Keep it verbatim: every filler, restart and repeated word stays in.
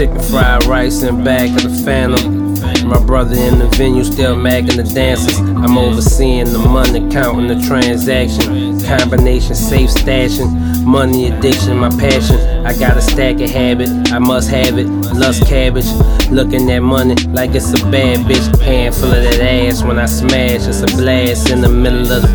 Chicken fried rice in back of the Phantom. My brother in the venue still magging the dancers. I'm overseeing the money, counting the transaction. Combination safe stashing, money addiction, my passion. I got a stack of habit, I must have it. Lust cabbage, looking at money like it's a bad bitch. Hand full of that ass when I smash, it's a blast in the middle of the